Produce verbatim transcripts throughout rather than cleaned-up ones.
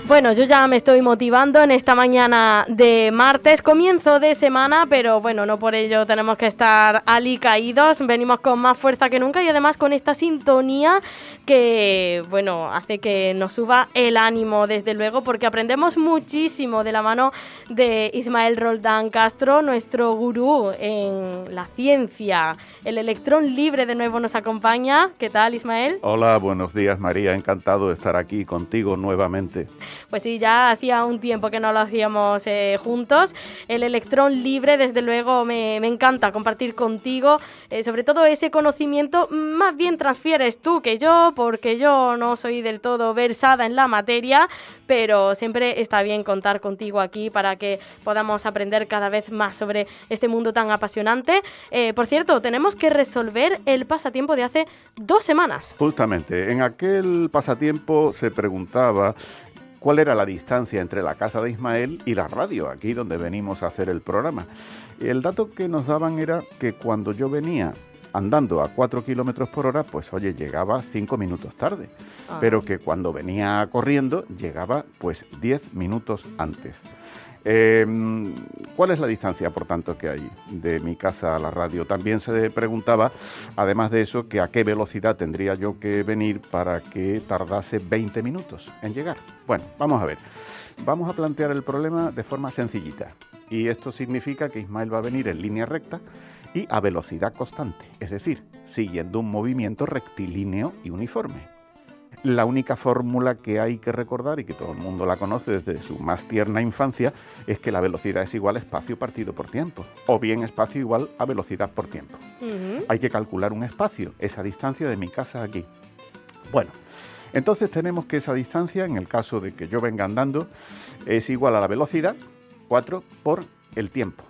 Bueno, yo ya me estoy motivando en esta mañana de martes, comienzo de semana, pero bueno, no por ello tenemos que estar alicaídos, venimos con más fuerza que nunca y además con esta sintonía que, bueno, hace que nos suba el ánimo, desde luego, porque aprendemos muchísimo de la mano de Ismael Roldán Castro, nuestro gurú en la ciencia. El electrón libre de nuevo nos acompaña. ¿Qué tal, Ismael? Hola, buenos días, María, encantado de estar aquí contigo nuevamente. Pues sí, ya hacía un tiempo que no lo hacíamos eh, juntos. El electrón libre, desde luego, me, me encanta compartir contigo. Eh, sobre todo ese conocimiento, más bien transfieres tú que yo, porque yo no soy del todo versada en la materia, pero siempre está bien contar contigo aquí para que podamos aprender cada vez más sobre este mundo tan apasionante. Eh, por cierto, tenemos que resolver el pasatiempo de hace dos semanas. Justamente, en aquel pasatiempo se preguntaba cuál era la distancia entre la casa de Ismael y la radio, aquí donde venimos a hacer el programa. El dato que nos daban era que cuando yo venía andando a cuatro kilómetros por hora, pues oye, llegaba cinco minutos tarde, ah. pero que cuando venía corriendo llegaba pues diez minutos antes. Eh, ¿Cuál es la distancia, por tanto, que hay de mi casa a la radio? También se preguntaba, además de eso, que a qué velocidad tendría yo que venir para que tardase veinte minutos en llegar. Bueno, vamos a ver. Vamos a plantear el problema de forma sencillita. Y esto significa que Ismael va a venir en línea recta y a velocidad constante, es decir, siguiendo un movimiento rectilíneo y uniforme. La única fórmula que hay que recordar y que todo el mundo la conoce desde su más tierna infancia es que la velocidad es igual a espacio partido por tiempo, o bien espacio igual a velocidad por tiempo. Uh-huh. Hay que calcular un espacio, esa distancia de mi casa a aquí. Bueno, entonces tenemos que esa distancia, en el caso de que yo venga andando, es igual a la velocidad, cuatro por el tiempo.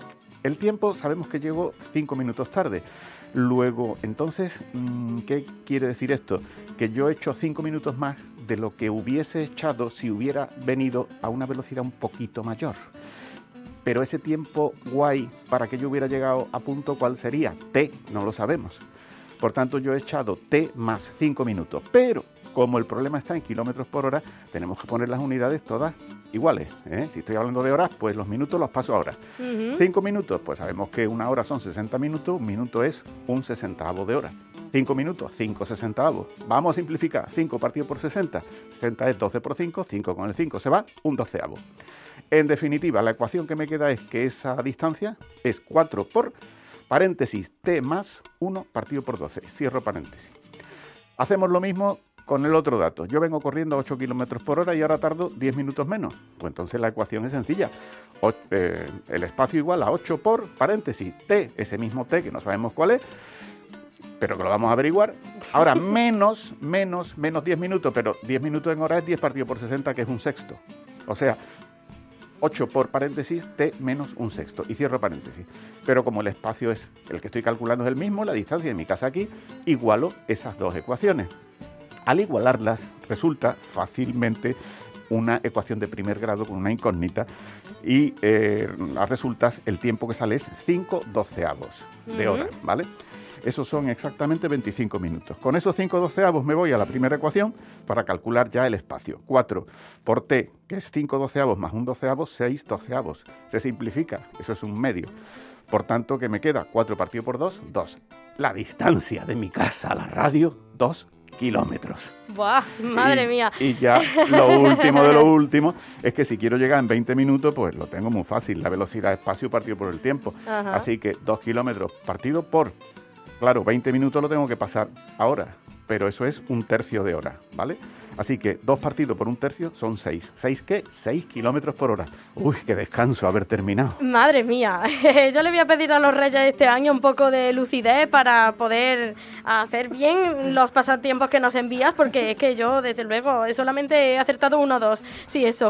El tiempo sabemos que llego cinco minutos tarde. Luego, entonces, ¿qué quiere decir esto? Que yo he hecho cinco minutos más de lo que hubiese echado si hubiera venido a una velocidad un poquito mayor. Pero ese tiempo guay para que yo hubiera llegado a punto, ¿cuál sería? T, no lo sabemos. Por tanto, yo he echado T más cinco minutos. Pero, como el problema está en kilómetros por hora, tenemos que poner las unidades todas iguales, ¿eh? Si estoy hablando de horas, pues los minutos los paso ahora. Uh-huh. Cinco minutos, pues sabemos que una hora son sesenta minutos, un minuto es un sesentavo de hora. Cinco minutos, cinco sesentavos. Vamos a simplificar, cinco partido por sesenta. sesenta es doce por cinco, cinco con el cinco se va, un doceavo. En definitiva, la ecuación que me queda es que esa distancia es cuatro por paréntesis T más uno partido por doce. Cierro paréntesis. Hacemos lo mismo con el otro dato. Yo vengo corriendo a ocho kilómetros por hora y ahora tardo diez minutos menos. Pues entonces la ecuación es sencilla. O, eh, el espacio igual a ocho por paréntesis T, ese mismo T que no sabemos cuál es, pero que lo vamos a averiguar. Ahora menos, menos, menos diez minutos, pero diez minutos en hora es diez partido por sesenta, que es un sexto. O sea, ocho por paréntesis T menos un sexto. Y cierro paréntesis. Pero como el espacio es el que estoy calculando es el mismo, la distancia de mi casa aquí, igualo esas dos ecuaciones. Al igualarlas, resulta fácilmente una ecuación de primer grado con una incógnita y eh, a resultas el tiempo que sale es cinco doceavos de hora, ¿vale? Esos son exactamente veinticinco minutos. Con esos cinco doceavos me voy a la primera ecuación para calcular ya el espacio. cuatro por T, que es cinco doceavos más un doceavo, seis doceavos. Se simplifica, eso es un medio. Por tanto, ¿qué me queda? cuatro partido por dos, dos. La distancia de mi casa a la radio, dos kilómetros. ¡Buah! ¡Madre y, mía! Y ya lo último de lo último es que si quiero llegar en veinte minutos, pues lo tengo muy fácil. La velocidad espacio partido por el tiempo. Ajá. Así que dos kilómetros partido por... Claro, veinte minutos lo tengo que pasar ahora, pero eso es un tercio de hora, ¿vale? Así que dos partidos por un tercio son seis. ¿Seis qué? Seis kilómetros por hora. Uy, qué descanso haber terminado. Madre mía, yo le voy a pedir a los Reyes este año un poco de lucidez para poder hacer bien los pasatiempos que nos envías, porque es que yo, desde luego, solamente he acertado uno o dos. Sí, eso.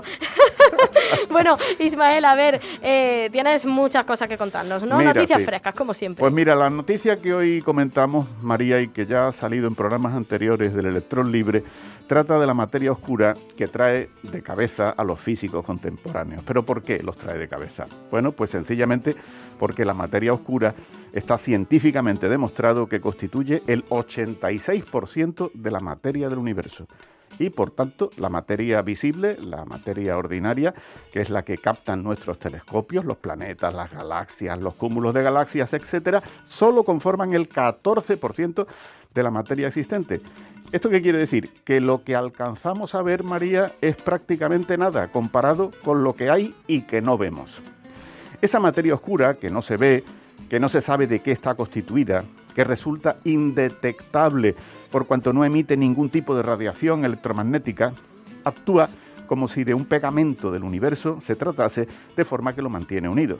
Bueno, Ismael, a ver, eh, tienes muchas cosas que contarnos, ¿no? Mira, Noticias sí. frescas, como siempre. Pues mira, la noticia que hoy comentamos, María, y que ya ha salido en programas anteriores del Electrón Libre, trata de la materia oscura que trae de cabeza a los físicos contemporáneos. ¿Pero por qué los trae de cabeza? Bueno, pues sencillamente porque la materia oscura está científicamente demostrado que constituye el ochenta y seis por ciento de la materia del universo. y por tanto la materia visible, la materia ordinaria, que es la que captan nuestros telescopios, los planetas, las galaxias, los cúmulos de galaxias, etcétera, solo conforman el catorce por ciento de la materia existente. ¿Esto qué quiere decir? Que lo que alcanzamos a ver, María, es prácticamente nada comparado con lo que hay y que no vemos. Esa materia oscura que no se ve, que no se sabe de qué está constituida, que resulta indetectable por cuanto no emite ningún tipo de radiación electromagnética, actúa como si de un pegamento del universo se tratase, de forma que lo mantiene unido.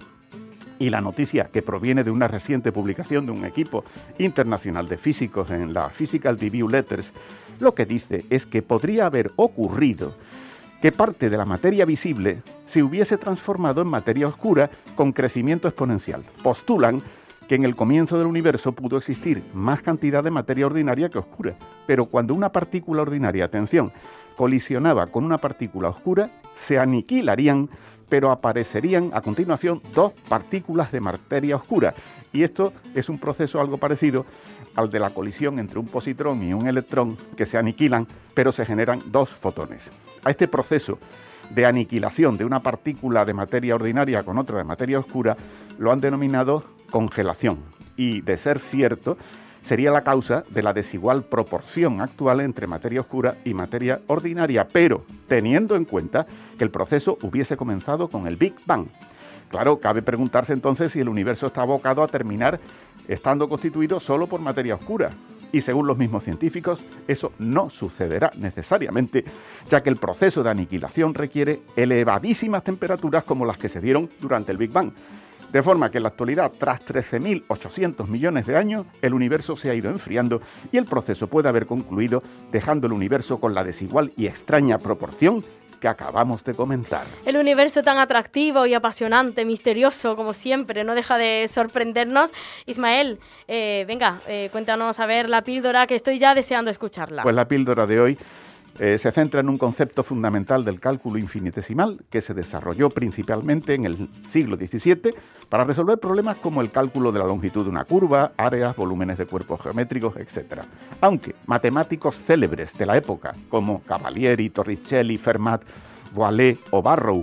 Y la noticia, que proviene de una reciente publicación de un equipo internacional de físicos en la Physical Review Letters, lo que dice es que podría haber ocurrido que parte de la materia visible se hubiese transformado en materia oscura con crecimiento exponencial. Postulan que en el comienzo del universo pudo existir más cantidad de materia ordinaria que oscura, pero cuando una partícula ordinaria, atención, colisionaba con una partícula oscura, se aniquilarían, pero aparecerían a continuación dos partículas de materia oscura. Y esto es un proceso algo parecido al de la colisión entre un positrón y un electrón, que se aniquilan, pero se generan dos fotones. A este proceso de aniquilación de una partícula de materia ordinaria con otra de materia oscura lo han denominado congelación. Y, de ser cierto, sería la causa de la desigual proporción actual entre materia oscura y materia ordinaria, pero teniendo en cuenta que el proceso hubiese comenzado con el Big Bang. Claro, cabe preguntarse entonces si el universo está abocado a terminar estando constituido solo por materia oscura. Y según los mismos científicos, eso no sucederá necesariamente, ya que el proceso de aniquilación requiere elevadísimas temperaturas como las que se dieron durante el Big Bang. De forma que en la actualidad, tras trece mil ochocientos millones de años, el universo se ha ido enfriando y el proceso puede haber concluido, dejando el universo con la desigual y extraña proporción que acabamos de comentar. El universo tan atractivo y apasionante, misterioso, como siempre, no deja de sorprendernos. Ismael, eh, venga, eh, cuéntanos a ver la píldora, que estoy ya deseando escucharla. Pues la píldora de hoy Eh, se centra en un concepto fundamental del cálculo infinitesimal que se desarrolló principalmente en el siglo diecisiete para resolver problemas como el cálculo de la longitud de una curva, áreas, volúmenes de cuerpos geométricos, etcétera. Aunque matemáticos célebres de la época como Cavalieri, Torricelli, Fermat, Boilet o Barrow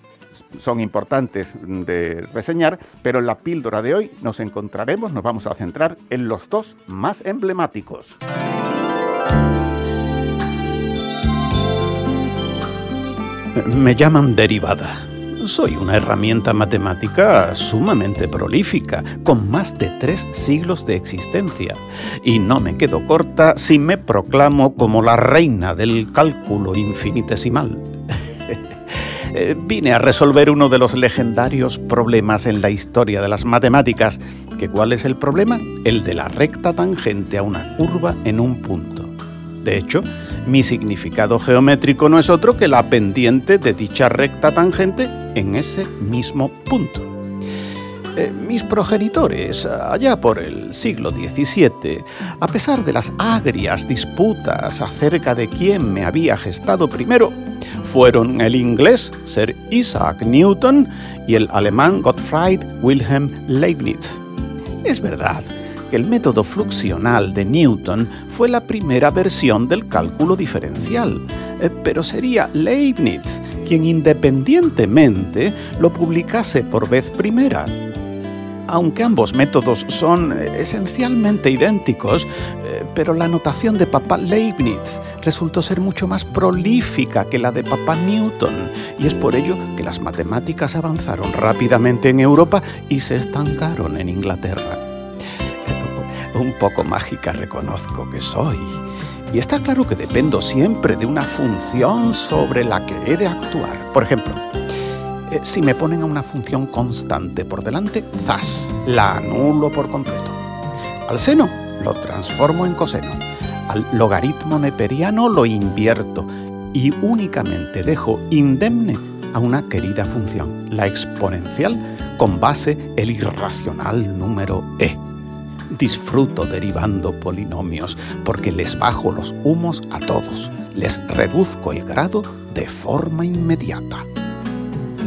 son importantes de reseñar, pero en la píldora de hoy nos encontraremos, nos vamos a centrar en los dos más emblemáticos. Me llaman derivada. Soy una herramienta matemática sumamente prolífica, con más de tres siglos de existencia. Y no me quedo corta si me proclamo como la reina del cálculo infinitesimal. Vine a resolver uno de los legendarios problemas en la historia de las matemáticas. ¿Que cuál es el problema? El de la recta tangente a una curva en un punto. De hecho, mi significado geométrico no es otro que la pendiente de dicha recta tangente en ese mismo punto. Eh, mis progenitores, allá por el siglo diecisiete, a pesar de las agrias disputas acerca de quién me había gestado primero, fueron el inglés Sir Isaac Newton y el alemán Gottfried Wilhelm Leibniz. Es verdad que el método fluxional de Newton fue la primera versión del cálculo diferencial, eh, pero sería Leibniz quien independientemente lo publicase por vez primera. Aunque ambos métodos son eh, esencialmente idénticos, eh, pero la notación de papá Leibniz resultó ser mucho más prolífica que la de papá Newton, y es por ello que las matemáticas avanzaron rápidamente en Europa y se estancaron en Inglaterra. Un poco mágica reconozco que soy, y está claro que dependo siempre de una función sobre la que he de actuar. Por ejemplo, eh, si me ponen a una función constante por delante, ¡zas!, la anulo por completo. Al seno lo transformo en coseno, al logaritmo neperiano lo invierto y únicamente dejo indemne a una querida función, la exponencial, con base el irracional número e. Disfruto derivando polinomios porque les bajo los humos a todos, les reduzco el grado de forma inmediata.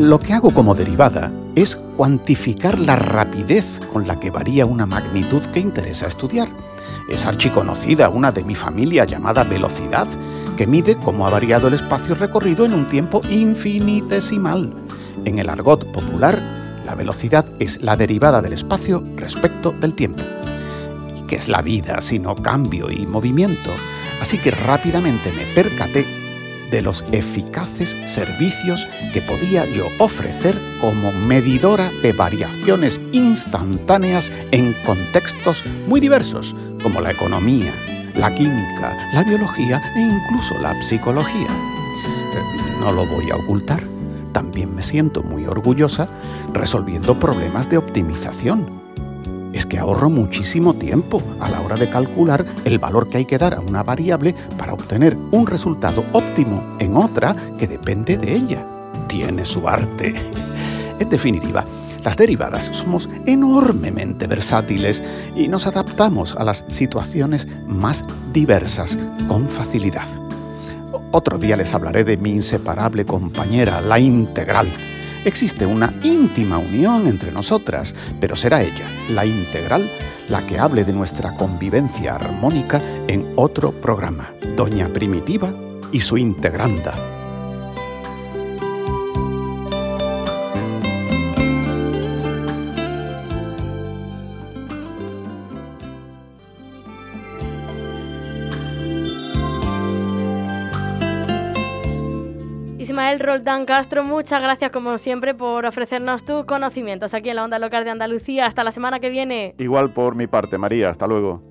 Lo que hago como derivada es cuantificar la rapidez con la que varía una magnitud que interesa estudiar. Es archiconocida una de mi familia llamada velocidad, que mide cómo ha variado el espacio recorrido en un tiempo infinitesimal. En el argot popular, la velocidad es la derivada del espacio respecto del tiempo. ¿Y qué es la vida sino cambio y movimiento? Así que rápidamente me percaté de los eficaces servicios que podía yo ofrecer como medidora de variaciones instantáneas en contextos muy diversos, como la economía, la química, la biología e incluso la psicología. No lo voy a ocultar, también me siento muy orgullosa resolviendo problemas de optimización. Es que ahorro muchísimo tiempo a la hora de calcular el valor que hay que dar a una variable para obtener un resultado óptimo en otra que depende de ella. Tiene su arte. En definitiva, las derivadas somos enormemente versátiles y nos adaptamos a las situaciones más diversas con facilidad. Otro día les hablaré de mi inseparable compañera, la integral. Existe una íntima unión entre nosotras, pero será ella, la integral, la que hable de nuestra convivencia armónica en otro programa, Doña Primitiva y su integranda. Ismael Roldán Castro, muchas gracias como siempre por ofrecernos tus conocimientos aquí en la Onda Local de Andalucía. Hasta la semana que viene. Igual por mi parte, María. Hasta luego.